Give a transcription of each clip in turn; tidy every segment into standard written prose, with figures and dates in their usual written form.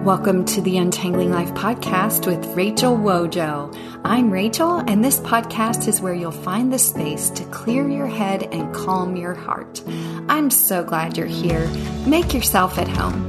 Welcome to the Untangling Life podcast with Rachel Wojo. I'm Rachel, and this podcast is where you'll find the space to clear your head and calm your heart. I'm so glad you're here. Make yourself at home.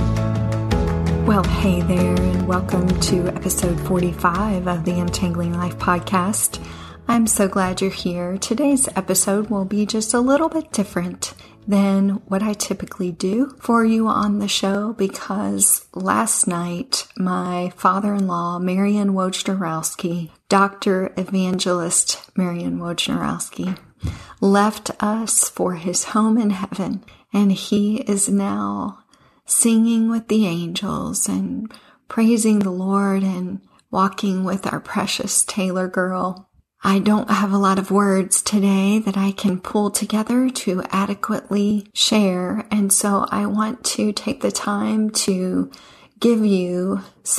Well, hey there, and welcome to episode 45 of the Untangling Life podcast. I'm so glad you're here. Today's episode will be just a little bit different than what I typically do for you on the show, because last night my father-in-law, Marion Wojnarowski, Dr. Evangelist Marion Wojnarowski, left us for his home in heaven, and he is now singing with the angels and praising the Lord and walking with our precious Taylor girl. I don't have a lot of words today that I can pull together to adequately share, and so I want to take the time to give you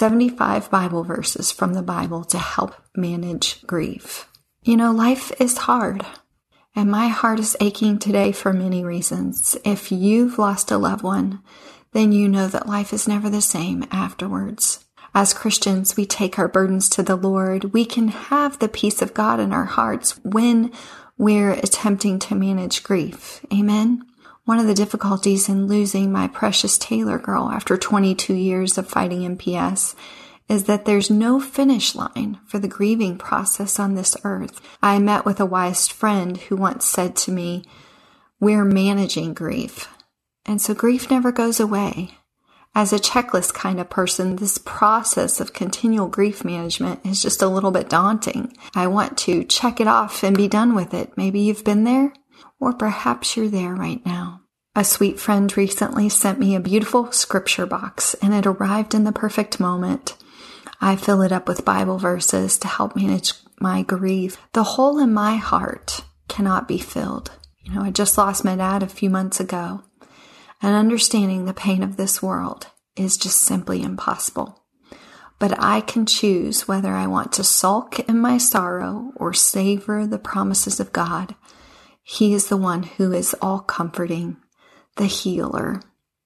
75 Bible verses from the Bible to help manage grief. You know, life is hard, and my heart is aching today for many reasons. If you've lost a loved one, then you know that life is never the same afterwards. As Christians, we take our burdens to the Lord. We can have the peace of God in our hearts when we're attempting to manage grief. Amen? One of the difficulties in losing my precious Taylor girl after 22 years of fighting MPS is that there's no finish line for the grieving process on this earth. I met with a wise friend who once said to me, "We're managing grief." And so grief never goes away. As a checklist kind of person, this process of continual grief management is just a little bit daunting. I want to check it off and be done with it. Maybe you've been there, or perhaps you're there right now. A sweet friend recently sent me a beautiful scripture box, and it arrived in the perfect moment. I fill it up with Bible verses to help manage my grief. The hole in my heart cannot be filled. You know, I just lost my dad a few months ago. And understanding the pain of this world is just simply impossible. But I can choose whether I want to sulk in my sorrow or savor the promises of God. He is the one who is all comforting, the healer.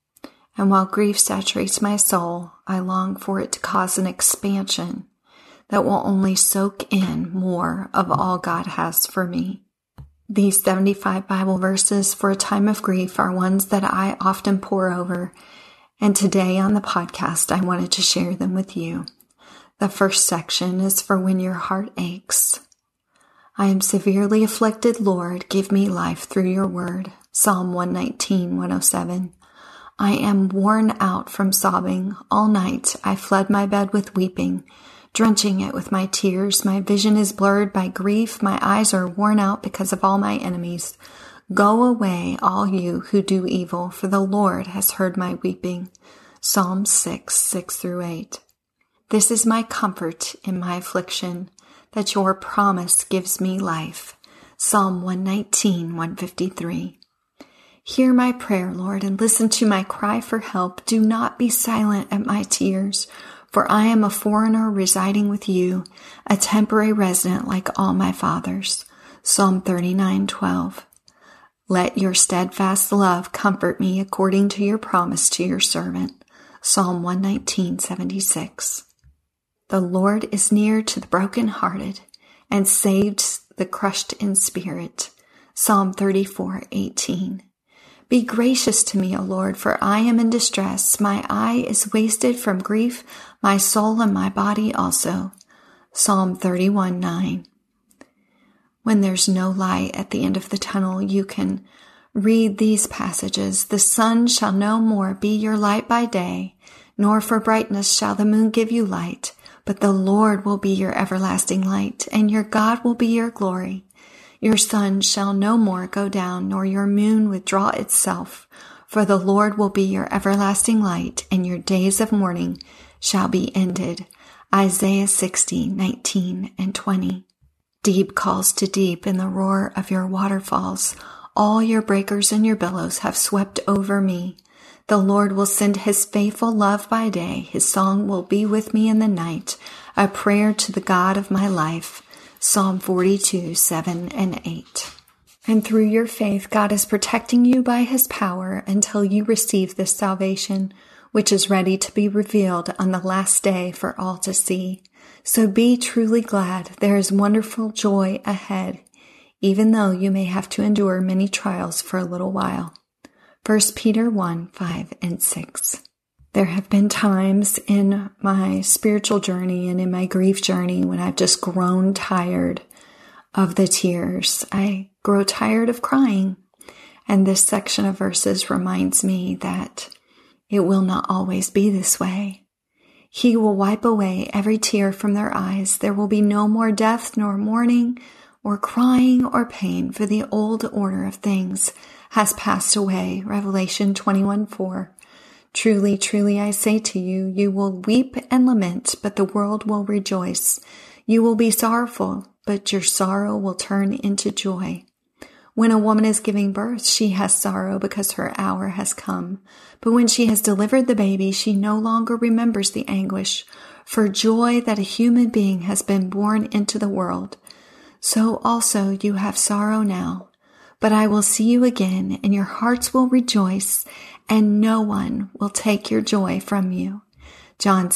And while grief saturates my soul, I long for it to cause an expansion that will only soak in more of all God has for me. These 75 Bible verses for a time of grief are ones that I often pore over, and today on the podcast I wanted to share them with you. The first section is for when your heart aches. I am severely afflicted, Lord, give me life through your word. Psalm 119, 107. I am worn out from sobbing. All night I flood my bed with weeping, drenching it with my tears. My vision is blurred by grief. My eyes are worn out because of all my enemies. Go away, all you who do evil, for the Lord has heard my weeping. Psalm 6, 6-8. This is my comfort in my affliction, that your promise gives me life. Psalm 119, 153. Hear my prayer, Lord, and listen to my cry for help. Do not be silent at my tears, for I am a foreigner residing with you, a temporary resident like all my fathers. Psalm 39:12. Let your steadfast love comfort me according to your promise to your servant. Psalm 119:76. The Lord is near to the brokenhearted and saves the crushed in spirit. Psalm 34:18. Be gracious to me, O Lord, for I am in distress. My eye is wasted from grief, my soul and my body also. Psalm 31:9. When there's no light at the end of the tunnel, you can read these passages. The sun shall no more be your light by day, nor for brightness shall the moon give you light, but the Lord will be your everlasting light, and your God will be your glory. Your sun shall no more go down, nor your moon withdraw itself, for the Lord will be your everlasting light, and your days of mourning shall be ended. Isaiah 60:19-20. Deep calls to deep in the roar of your waterfalls. All your breakers and your billows have swept over me. The Lord will send his faithful love by day. His song will be with me in the night, a prayer to the God of my life. Psalm 42:7-8. And through your faith, God is protecting you by his power until you receive this salvation, which is ready to be revealed on the last day for all to see. So be truly glad. There is wonderful joy ahead, even though you may have to endure many trials for a little while. 1 Peter 1:5-6. There have been times in my spiritual journey and in my grief journey when I've just grown tired of the tears. I grow tired of crying. And this section of verses reminds me that it will not always be this way. He will wipe away every tear from their eyes. There will be no more death, nor mourning, or crying, or pain, for the old order of things has passed away. Revelation 21:4. Truly, truly, I say to you, you will weep and lament, but the world will rejoice. You will be sorrowful, but your sorrow will turn into joy. When a woman is giving birth, she has sorrow because her hour has come. But when she has delivered the baby, she no longer remembers the anguish for joy that a human being has been born into the world. So also you have sorrow now, but I will see you again, and your hearts will rejoice, and no one will take your joy from you. John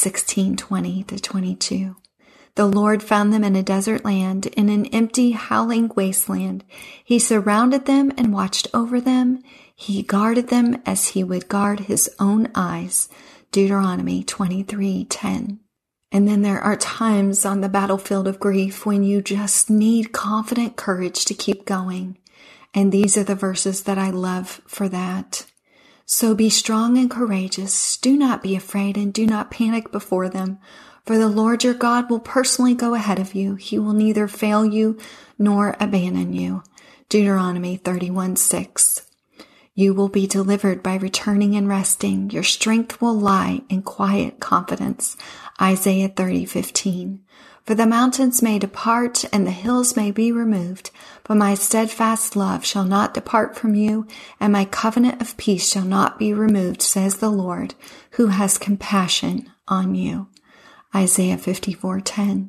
16:20-22. The Lord found them in a desert land, in an empty, howling wasteland. He surrounded them and watched over them. He guarded them as he would guard his own eyes. Deuteronomy 23:10. And then there are times on the battlefield of grief when you just need confident courage to keep going. And these are the verses that I love for that. So be strong and courageous. Do not be afraid and do not panic before them. For the Lord your God will personally go ahead of you. He will neither fail you nor abandon you. Deuteronomy 31:6. You will be delivered by returning and resting. Your strength will lie in quiet confidence. Isaiah 30:15. For the mountains may depart and the hills may be removed, but my steadfast love shall not depart from you, and my covenant of peace shall not be removed, says the Lord, who has compassion on you. Isaiah 54:10.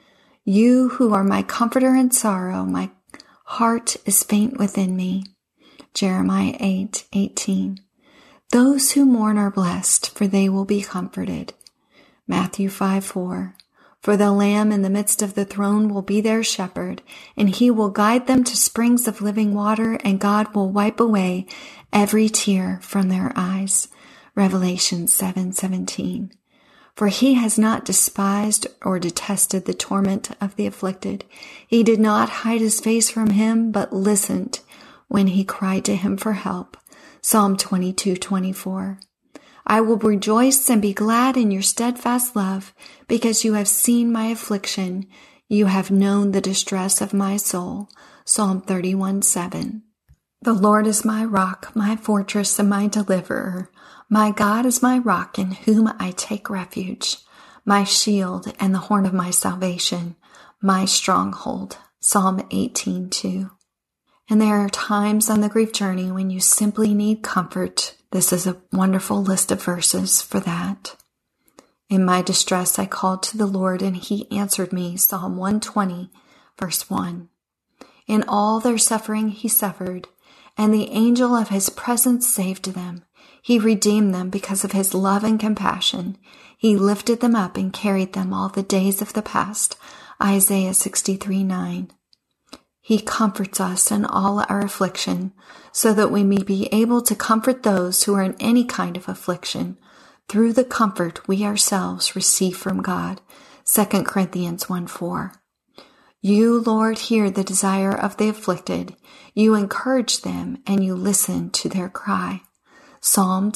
You who are my comforter in sorrow, my heart is faint within me. Jeremiah 8:18. Those who mourn are blessed, for they will be comforted. Matthew 5:4. For the Lamb in the midst of the throne will be their shepherd, and he will guide them to springs of living water, and God will wipe away every tear from their eyes. Revelation 7:17. For he has not despised or detested the torment of the afflicted. He did not hide his face from him, but listened when he cried to him for help. Psalm 22:24. I will rejoice and be glad in your steadfast love, because you have seen my affliction. You have known the distress of my soul. Psalm 31:7. The Lord is my rock, my fortress, and my deliverer. My God is my rock in whom I take refuge, my shield and the horn of my salvation, my stronghold. Psalm 18:2. And there are times on the grief journey when you simply need comfort. This is a wonderful list of verses for that. In my distress, I called to the Lord, and he answered me. Psalm 120, verse 1. In all their suffering, he suffered, and the angel of his presence saved them. He redeemed them because of his love and compassion. He lifted them up and carried them all the days of the past. Isaiah 63:9. He comforts us in all our affliction, so that we may be able to comfort those who are in any kind of affliction through the comfort we ourselves receive from God. 2 Corinthians 1:4. You, Lord, hear the desire of the afflicted. You encourage them and you listen to their cry. Psalm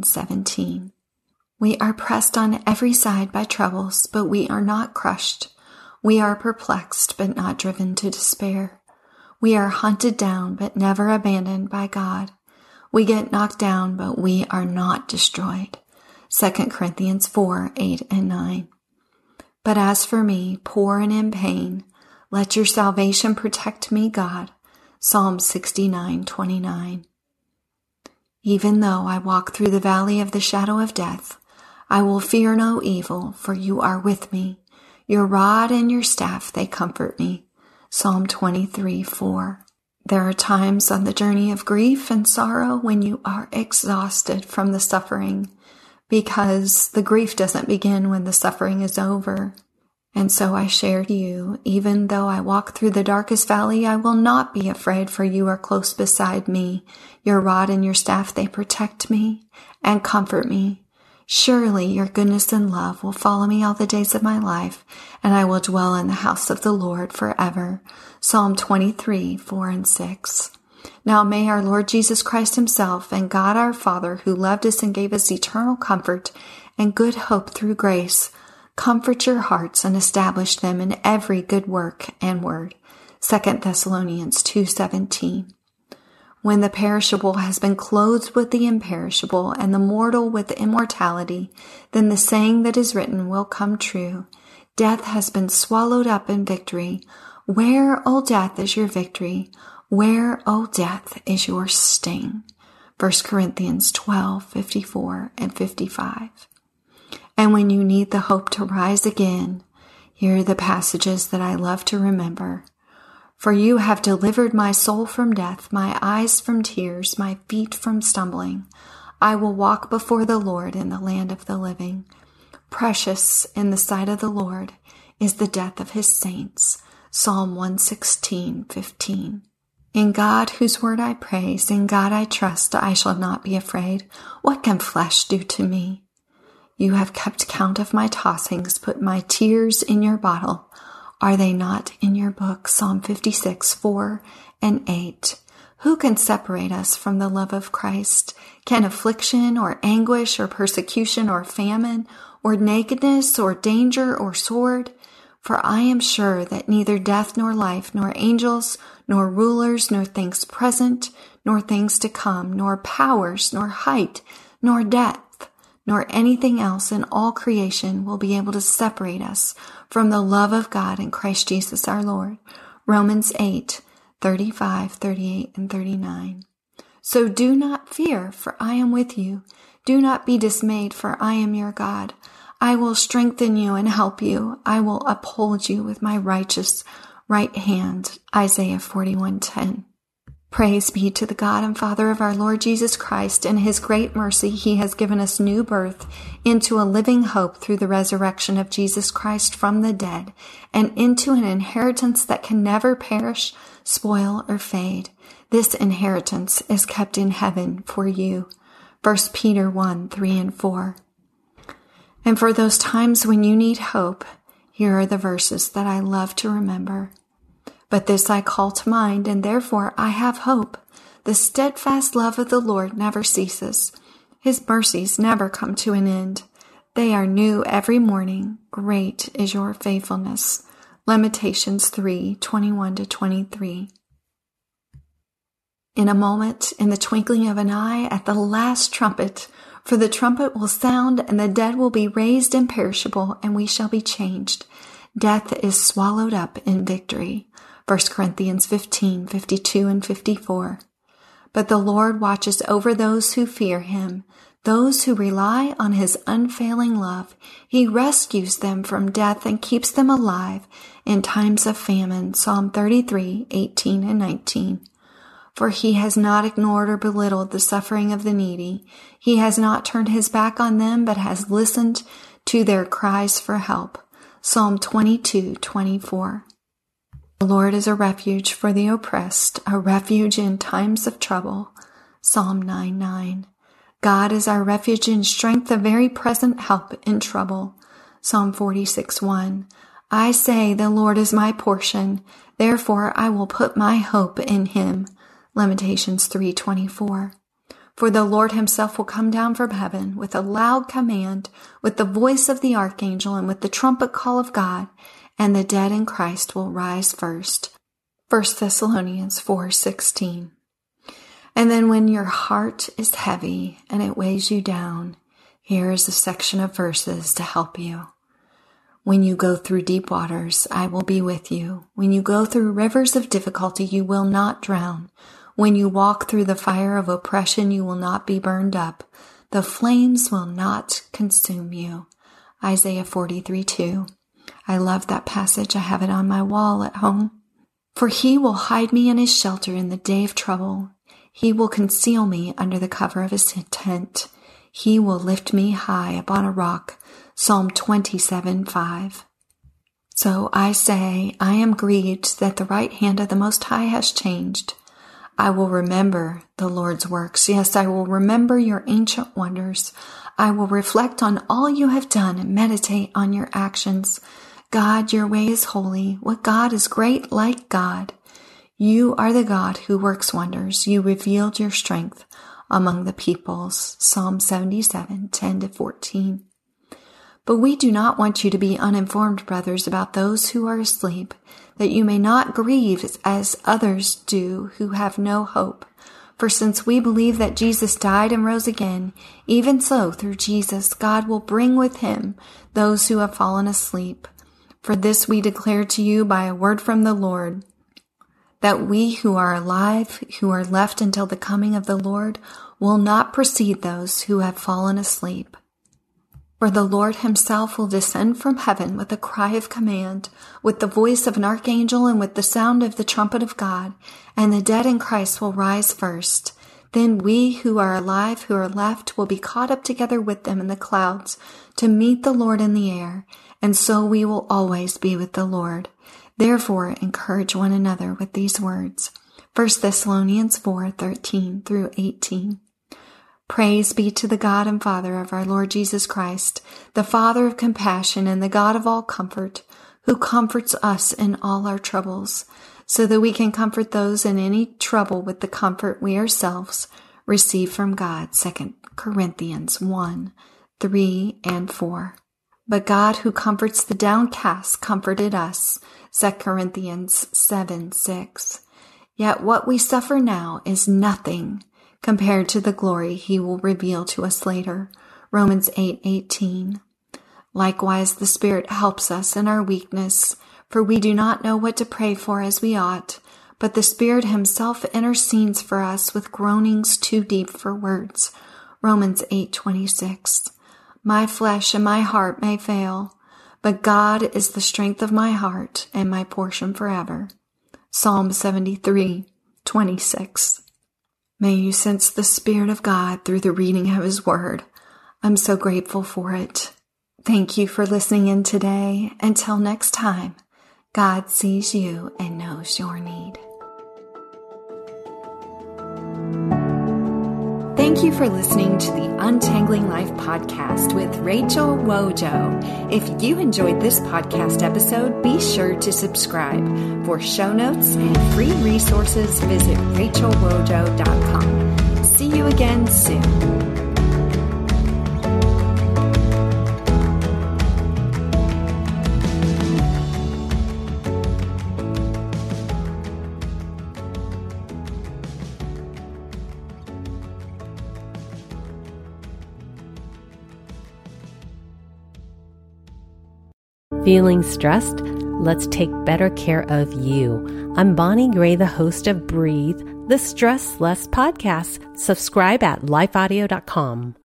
10:17. We are pressed on every side by troubles, but we are not crushed. We are perplexed, but not driven to despair. We are hunted down, but never abandoned by God. We get knocked down, but we are not destroyed. 2 Corinthians 4:8-9. But as for me, poor and in pain, let your salvation protect me, God. Psalm 69:29. Even though I walk through the valley of the shadow of death, I will fear no evil, for you are with me. Your rod and your staff, they comfort me. Psalm 23:4. There are times on the journey of grief and sorrow when you are exhausted from the suffering. because the grief doesn't begin when the suffering is over. And so I share to you, even though I walk through the darkest valley, I will not be afraid, for you are close beside me. Your rod and your staff, they protect me and comfort me. Surely your goodness and love will follow me all the days of my life, and I will dwell in the house of the Lord forever. Psalm 23, 4 and 6. Now may our Lord Jesus Christ himself and God our Father, who loved us and gave us eternal comfort and good hope through grace, comfort your hearts and establish them in every good work and word. 2 Thessalonians 2:17. When the perishable has been clothed with the imperishable and the mortal with immortality, then the saying that is written will come true. Death has been swallowed up in victory. Where, O death, is your victory? Where, O death, is your sting? 1 Corinthians 12:54 and 55. And when you need the hope to rise again, here are the passages that I love to remember. For you have delivered my soul from death, my eyes from tears, my feet from stumbling. I will walk before the Lord in the land of the living. Precious in the sight of the Lord is the death of his saints. Psalm 116:15. In God, whose word I praise, in God I trust, I shall not be afraid. What can flesh do to me? You have kept count of my tossings, put my tears in your bottle. Are they not in your book? Psalm 56:4 and 8. Who can separate us from the love of Christ? Can affliction or anguish or persecution or famine or nakedness or danger or sword? For I am sure that neither death nor life, nor angels, nor rulers, nor things present, nor things to come, nor powers, nor height, nor depth, nor anything else in all creation will be able to separate us from the love of God in Christ Jesus our Lord. Romans 8:35, 38, and 39. So do not fear, for I am with you. Do not be dismayed, for I am your God. I will strengthen you and help you. I will uphold you with my righteous right hand. Isaiah 41:10. Praise be to the God and Father of our Lord Jesus Christ. In his great mercy, he has given us new birth into a living hope through the resurrection of Jesus Christ from the dead, and into an inheritance that can never perish, spoil, or fade. This inheritance is kept in heaven for you. 1 Peter 1:3 and 4. And for those times when you need hope, here are the verses that I love to remember. But this I call to mind, and therefore I have hope. The steadfast love of the Lord never ceases. His mercies never come to an end. They are new every morning. Great is your faithfulness. Lamentations 3:21-23. In a moment, in the twinkling of an eye, at the last trumpet, for the trumpet will sound, and the dead will be raised imperishable, and we shall be changed. Death is swallowed up in victory. 1 Corinthians 15:52 and 54. But the Lord watches over those who fear him, those who rely on his unfailing love. He rescues them from death and keeps them alive in times of famine. Psalm 33:18 and 19. For he has not ignored or belittled the suffering of the needy. He has not turned his back on them, but has listened to their cries for help. Psalm 22:24. The Lord is a refuge for the oppressed, a refuge in times of trouble. Psalm 9:9. God is our refuge and strength, a very present help in trouble. Psalm 46:1. I say, the Lord is my portion, therefore I will put my hope in him. Lamentations 3:24. For the Lord himself will come down from heaven with a loud command, with the voice of the archangel, and with the trumpet call of God, and the dead in Christ will rise first. 1 Thessalonians 4:16. And then when your heart is heavy and it weighs you down, here is a section of verses to help you. When you go through deep waters, I will be with you. When you go through rivers of difficulty, you will not drown. When you walk through the fire of oppression, you will not be burned up. The flames will not consume you. Isaiah 43:2. I love that passage. I have it on my wall at home. For he will hide me in his shelter in the day of trouble. He will conceal me under the cover of his tent. He will lift me high upon a rock. Psalm 27:5. So I say, I am grieved that the right hand of the Most High has changed. I will remember the Lord's works. Yes, I will remember your ancient wonders. I will reflect on all you have done and meditate on your actions. God, your way is holy. What God is great like God? You are the God who works wonders. You revealed your strength among the peoples. Psalm 77:10-14. But we do not want you to be uninformed, brothers, about those who are asleep, that you may not grieve as others do who have no hope. For since we believe that Jesus died and rose again, even so through Jesus God will bring with him those who have fallen asleep. For this we declare to you by a word from the Lord, that we who are alive, who are left until the coming of the Lord, will not precede those who have fallen asleep. For the Lord himself will descend from heaven with a cry of command, with the voice of an archangel, and with the sound of the trumpet of God, and the dead in Christ will rise first. Then we who are alive, who are left, will be caught up together with them in the clouds to meet the Lord in the air, and so we will always be with the Lord. Therefore, encourage one another with these words. 1 Thessalonians 4:13-18. Praise be to the God and Father of our Lord Jesus Christ, the Father of compassion and the God of all comfort, who comforts us in all our troubles, so that we can comfort those in any trouble with the comfort we ourselves receive from God. 2 Corinthians 1:3-4. But God who comforts the downcast comforted us. 2 Corinthians 7:6. Yet what we suffer now is nothing compared to the glory he will reveal to us later. Romans 8:18. Likewise, the Spirit helps us in our weakness, for we do not know what to pray for as we ought, but the Spirit himself intercedes for us with groanings too deep for words. Romans 8:26. My flesh and my heart may fail, but God is the strength of my heart and my portion forever. Psalm 73:26. May you sense the Spirit of God through the reading of his word. I'm so grateful for it. Thank you for listening in today. Until next time, God sees you and knows your need. Thank you for listening to the Untangling Life podcast with Rachel Wojo. If you enjoyed this podcast episode, be sure to subscribe. For show notes and free resources, visit rachelwojo.com. See you again soon. Feeling stressed? Let's take better care of you. I'm Bonnie Gray, the host of Breathe, the Stress Less podcast. Subscribe at lifeaudio.com.